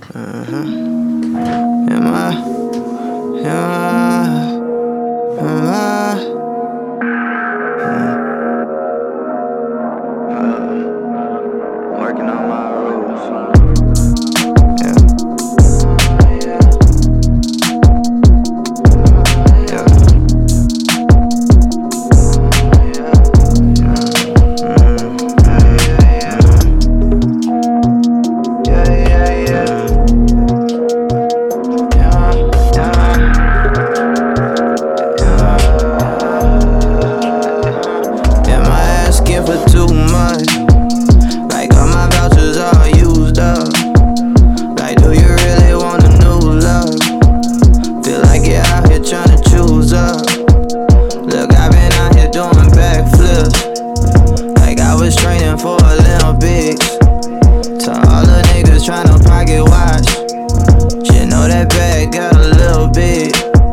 Am I? Working on my rules. For too much, like all my vouchers all used up. Like, do you really want a new love? Feel like you're out here trying to choose up. Look, I've been out here doing backflips, like I was training for Olympics. To all the niggas trying to pocket watch, you know that bag got a little big.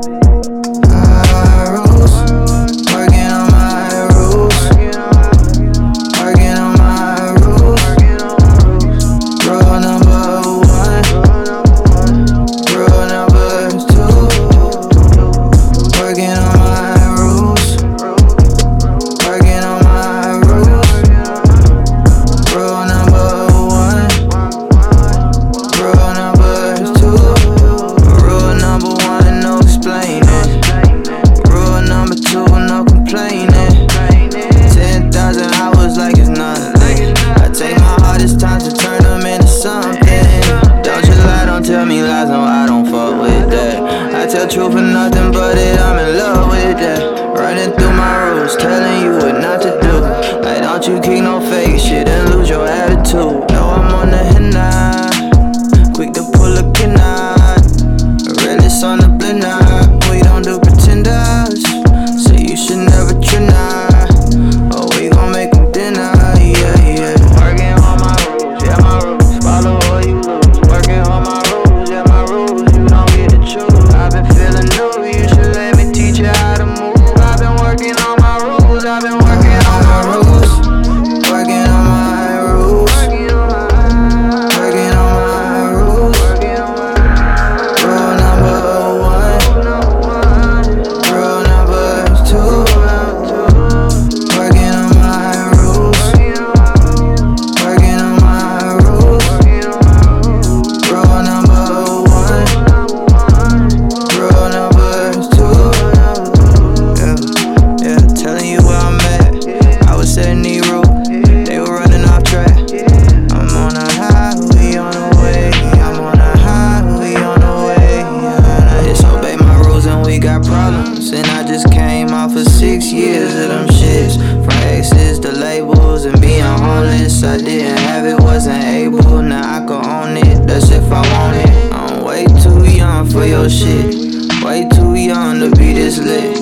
Tell me lies, no, I don't fuck with that. I tell truth for nothing but it, I'm in love with that. Running through my rules, telling you what not to do. Like, don't you keep no fake shit and lose your attitude. No, I'm on the hit now, quick to pull a kid out. Realest on the blend now, we don't do pretenders, so you should never trend now. Oh, we gon' make them dinner, yeah, yeah. Working on my rules, yeah, my rules. Follow or you lose. Working on my rules, yeah, my rules. You don't get to choose. I've been feeling new, you should let me teach you how to move. I've been working on my rules, I've been working on my rules. Working on my rules. Working on my rules. Rule number one. Rule number two. Working on my rules. Working on my rules. Rule number one. Rule number two. Yeah, telling you where I'm at. I was setting the route, they were running off track. I'm on a high, we on the way. I'm on a high, we on the way. I disobey my rules and we got problems. And I just came off of 6 years of them shits. From exes to labels and being homeless. I didn't have it, wasn't able. Now I can own it, that's if I want it. I'm way too young for your shit, way too young to be this lit.